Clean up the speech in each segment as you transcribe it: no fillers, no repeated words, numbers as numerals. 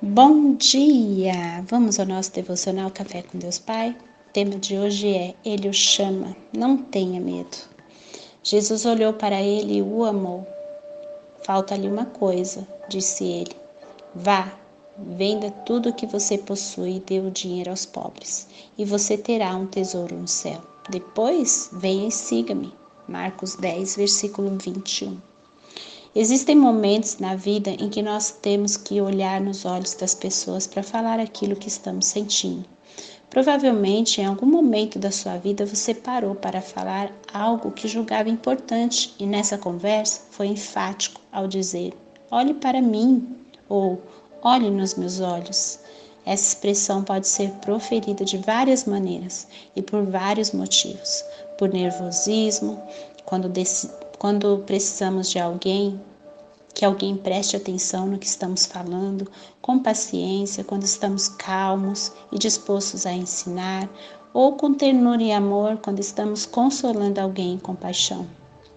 Bom dia! Vamos ao nosso devocional Café com Deus Pai? O tema de hoje é Ele o chama, não tenha medo. Jesus olhou para ele e o amou. Falta-lhe uma coisa, disse ele. Vá, venda tudo o que você possui e dê o dinheiro aos pobres, e você terá um tesouro no céu. Depois, venha e siga-me. Marcos 10, versículo 21. Existem momentos na vida em que nós temos que olhar nos olhos das pessoas para falar aquilo que estamos sentindo. Provavelmente, em algum momento da sua vida, você parou para falar algo que julgava importante e nessa conversa foi enfático ao dizer: olhe para mim ou olhe nos meus olhos. Essa expressão pode ser proferida de várias maneiras e por vários motivos. Por nervosismo, quando precisamos de alguém, que alguém preste atenção no que estamos falando, com paciência, quando estamos calmos e dispostos a ensinar, ou com ternura e amor, quando estamos consolando alguém com paixão.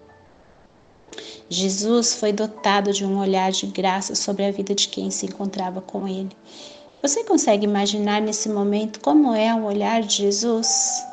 Jesus foi dotado de um olhar de graça sobre a vida de quem se encontrava com ele. Você consegue imaginar nesse momento como é o olhar de Jesus?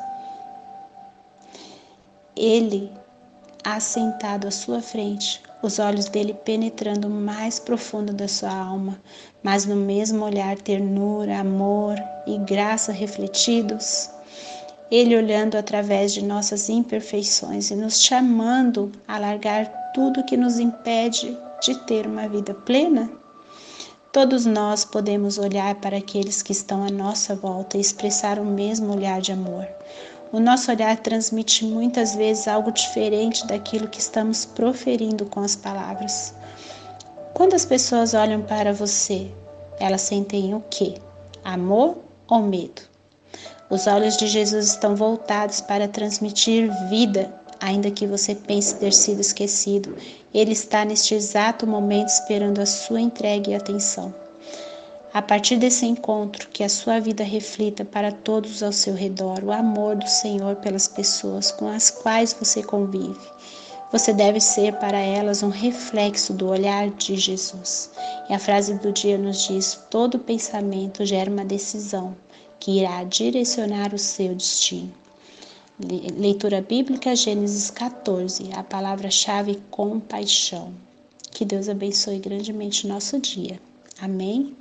Ele assentado à sua frente, os olhos dele penetrando o mais profundo da sua alma, mas no mesmo olhar ternura, amor e graça refletidos. Ele olhando através de nossas imperfeições e nos chamando a largar tudo que nos impede de ter uma vida plena. Todos nós podemos olhar para aqueles que estão à nossa volta e expressar o mesmo olhar de amor. O nosso olhar transmite muitas vezes algo diferente daquilo que estamos proferindo com as palavras. Quando as pessoas olham para você, elas sentem o quê? Amor ou medo? Os olhos de Jesus estão voltados para transmitir vida, ainda que você pense ter sido esquecido. Ele está neste exato momento esperando a sua entrega e atenção. A partir desse encontro, que a sua vida reflita para todos ao seu redor o amor do Senhor pelas pessoas com as quais você convive. Você deve ser para elas um reflexo do olhar de Jesus. E a frase do dia nos diz: todo pensamento gera uma decisão que irá direcionar o seu destino. Leitura bíblica, Gênesis 14, a palavra-chave compaixão. Que Deus abençoe grandemente o nosso dia. Amém?